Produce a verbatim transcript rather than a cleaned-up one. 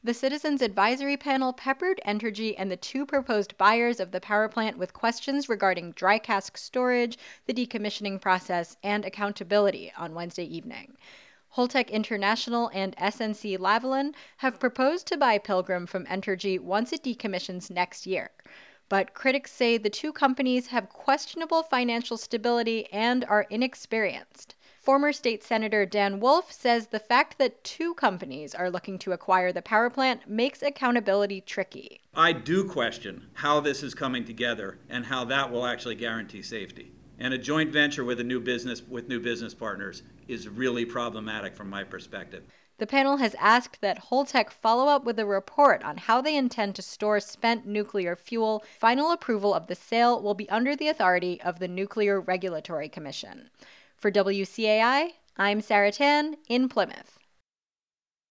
The Citizens Advisory Panel peppered Entergy and the two proposed buyers of the power plant with questions regarding dry cask storage, the decommissioning process, and accountability on Wednesday evening. Holtec International and S N C Lavalin have proposed to buy Pilgrim from Entergy once it decommissions next year. But critics say the two companies have questionable financial stability and are inexperienced. Former state senator Dan Wolf says the fact that two companies are looking to acquire the power plant makes accountability tricky. I do question how this is coming together and how that will actually guarantee safety. And a joint venture with a new business with new business partners is really problematic from my perspective. The panel has asked that Holtec follow up with a report on how they intend to store spent nuclear fuel. Final approval of the sale will be under the authority of the Nuclear Regulatory Commission. For W C A I, I'm Sarah Tan in Plymouth.